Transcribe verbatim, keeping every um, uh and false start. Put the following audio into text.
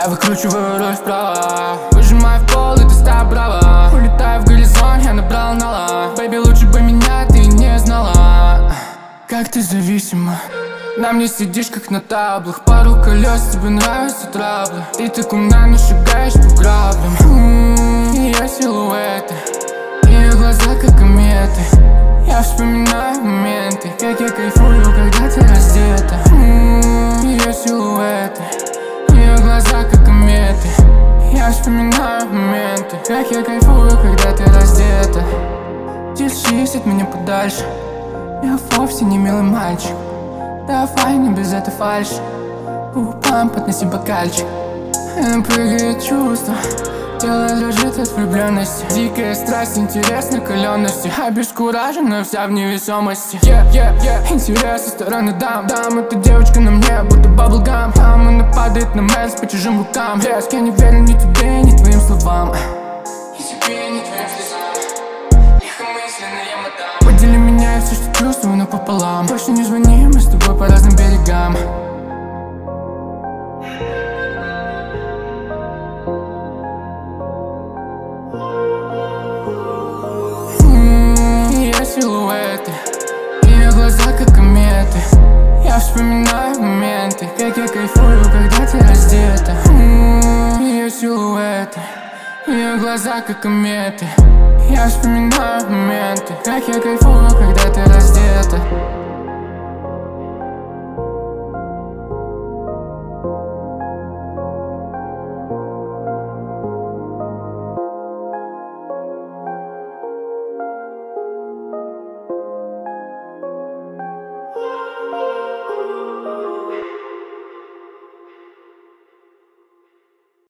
Я выкручиваю руль вправо, выжимаю в пол, и ты стала браво. Улетаю в горизонт, я набрал нала. Бэйби, лучше бы меня ты не знала. Как ты зависима, на мне сидишь как на таблах. Пару колес, тебе нравятся траблы. Ты так умна, но шагаешь по граблям. М-м, ее силуэты, ее глаза как кометы. Я вспоминаю моменты, как я кайфую, когда ты раздета. М-м, ее силуэты, ее глаза как кометы. Я вспоминаю моменты, как я кайфую, когда ты раздета. Держись от меня подальше, я вовсе не милый мальчик. Давай не без этой фальши, губам подноси бокальчик. Прыгает чувство, тело дрожит от влюбленности. Дикая страсть, интерес накаленности. Обескуражена вся в невесомости. yeah, yeah, yeah. Интерес со стороны дам. Дам, эта девочка на мне, будто баблгам. Там она падает на мэлс по чужим рукам. Резко, я не верю ни тебе, ни твоим словам. Ни тебе, ни твоим слезам. Легкомысленная мадам. Подели меня и все, что чувствую, напополам. Больше не звони, мы с тобой по разным берегам. Силуэты, ее глаза как кометы. Я вспоминаю моменты, как я кайфую, когда ты раздета. М-м, ее силуэты, ее глаза как кометы. Я вспоминаю моменты, как я кайфую, когда ты раздета.